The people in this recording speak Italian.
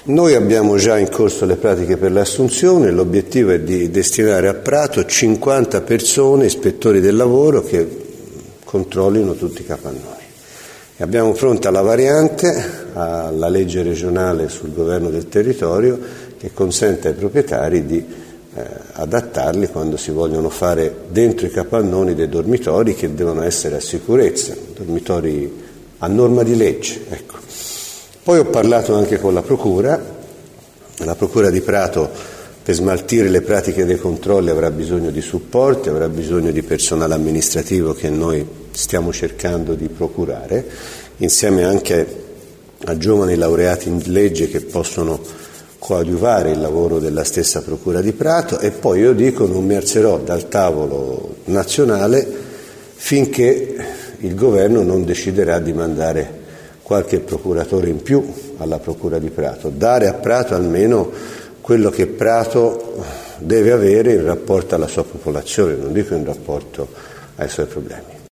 Noi abbiamo già in corso le pratiche per l'assunzione, l'obiettivo è di destinare a Prato 50 persone, ispettori del lavoro, che controllino tutti i capannoni. E abbiamo pronta la variante alla legge regionale sul governo del territorio che consente ai proprietari di adattarli quando si vogliono fare dentro i capannoni dei dormitori che devono essere a sicurezza, dormitori a norma di legge. Ecco. Poi ho parlato anche con la Procura di Prato per smaltire le pratiche dei controlli avrà bisogno di supporti, avrà bisogno di personale amministrativo che noi stiamo cercando di procurare, insieme anche a giovani laureati in legge che possono coadiuvare il lavoro della stessa Procura di Prato, e poi io dico non mi alzerò dal tavolo nazionale finché il governo non deciderà di mandare qualche procuratore in più alla Procura di Prato, dare a Prato almeno quello che Prato deve avere in rapporto alla sua popolazione, non dico in rapporto ai suoi problemi.